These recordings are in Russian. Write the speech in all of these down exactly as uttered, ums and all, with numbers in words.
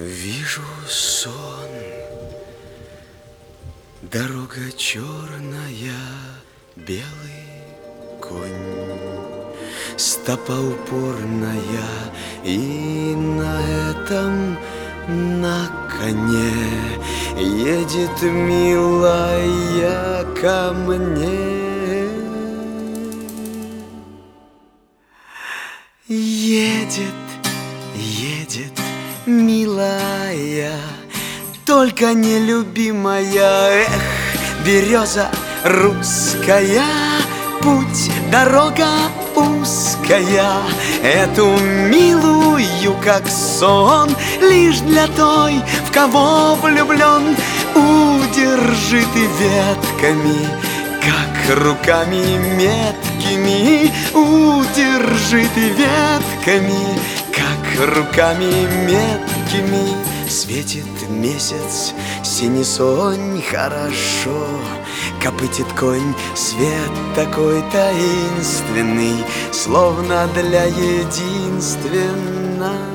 Вижу сон, дорога черная, белый конь, стопа упорная, и на этом, на коне едет милая ко мне. Едет, едет, милая, только нелюбимая. Эх, береза русская, путь, дорога узкая. Эту милую, как сон, лишь для той, в кого влюблен. Удержи ты ветками, как руками меткими. Удержи ты ветками, как руками меткими. Светит месяц, синий сонь, хорошо копытит конь. Свет такой таинственный, словно для единственной,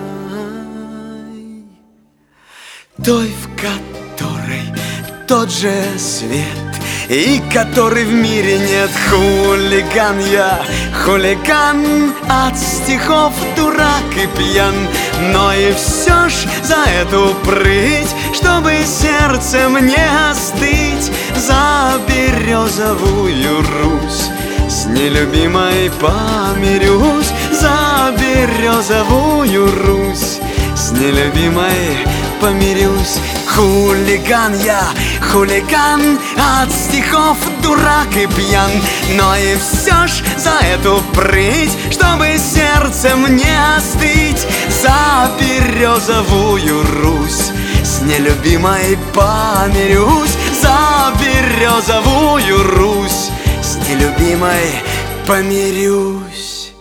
той, в которой тот же свет, и который в мире нет. Хулиган я, хулиган, от стихов дурак и пьян. Но и все ж за эту прыть, чтобы сердцем не остыть, за березовую Русь с нелюбимой помирюсь. За березовую Русь с нелюбимой помирюсь. Хулиган я, хулиган, от стихов дурак и пьян. Но и все ж за эту прыть, чтобы сердцем не остыть, за березовую Русь с нелюбимой помирюсь. За березовую Русь с нелюбимой помирюсь.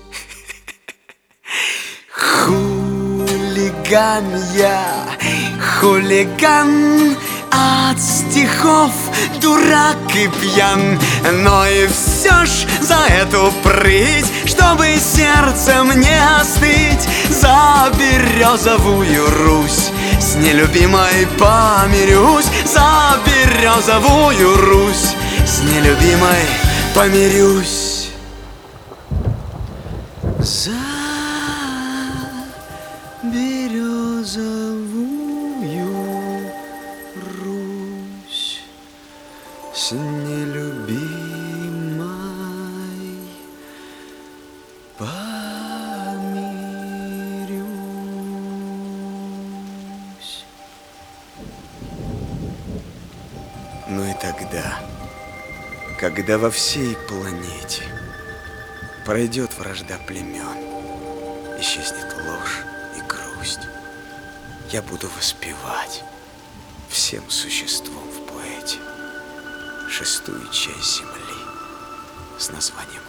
Хулиган я, хулиган, от стихов дурак и пьян. Но и все ж за эту прыть, чтобы сердцем не остыть, за березовую Русь с нелюбимой помирюсь. За березовую Русь с нелюбимой помирюсь. За березовую Русь с нелюбимой помирюсь. Ну и тогда, когда во всей планете пройдет вражда племен, исчезнет ложь и грусть, я буду воспевать всем существом в поэте шестую часть земли с названием